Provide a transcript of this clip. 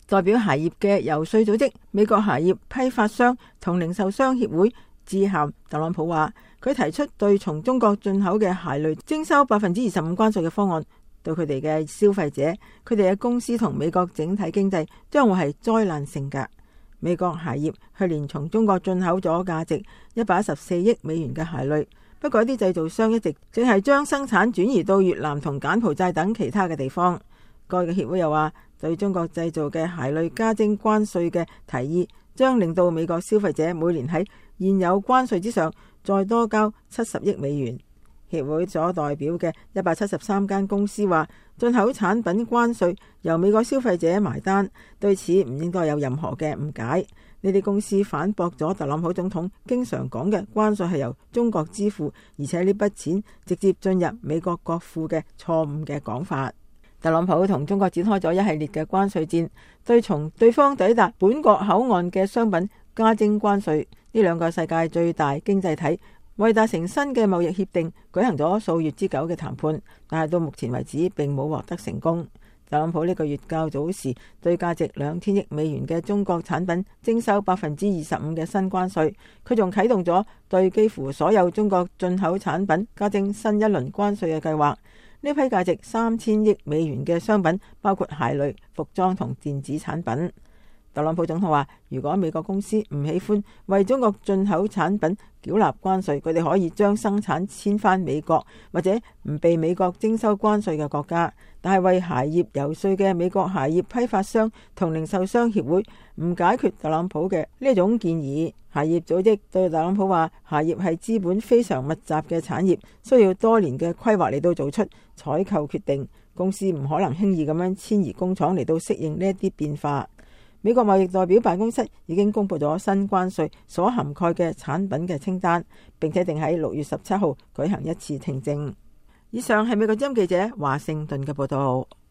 代表鞋業嘅游說組織美國鞋業批發商同零售商協會致函特朗普，話佢提出對從中國進口嘅鞋類徵收25%關稅嘅方案，對佢哋嘅消費者、佢哋嘅公司同美國整體經濟將會係災難性㗎。美國鞋業去年從中國進口咗價值114億美元嘅鞋類，不過一啲製造商一直淨係將生產轉移到越南同柬埔寨等其他嘅地方。該嘅協會又話，對中國製造嘅鞋類加徵關稅嘅提議，將令到美國消費者每年喺現有關稅之上再多交70億美元。協會所代表嘅173間公司話，進口產品關稅由美國消費者埋單，對此唔應該有任何嘅誤解。呢啲公司反駁咗特朗普總統經常講嘅關稅係由中國支付，而且呢筆錢直接進入美國國庫嘅錯誤嘅講法。特朗普同中國展開咗一系列嘅關稅戰，對從對方抵達本國口岸嘅商品加徵關稅。呢兩個世界最大經濟體為達成新嘅貿易協定舉行咗數月之久嘅談判，但係到目前為止並冇獲得成功。特朗普呢個月較早時對價值2000億美元嘅中國產品徵收25%嘅新關稅，佢仲啟動咗對幾乎所有中國進口產品加徵新一輪關稅嘅計劃。呢批價值3000億美元嘅商品包括鞋類、服裝同電子產品。特朗普總統話，如果美國公司唔喜歡為中國進口產品繳納關稅，佢哋可以將生產遷返美國或者唔被美國徵收關稅嘅國家。但係為鞋業游說嘅美國鞋業批發商同零售商協會唔解決特朗普嘅呢種建議。鞋業組織對特朗普話，鞋業係資本非常密集嘅產業，需要多年嘅規劃嚟到做出採購決定，公司唔可能輕易咁樣遷移工廠嚟到適應呢一啲變化。美國貿易代表辦公室已經公布咗新關稅所涵蓋嘅產品嘅清單，並且定喺6月17號舉行一次聽證。以上係美國之音記者華盛頓嘅報道。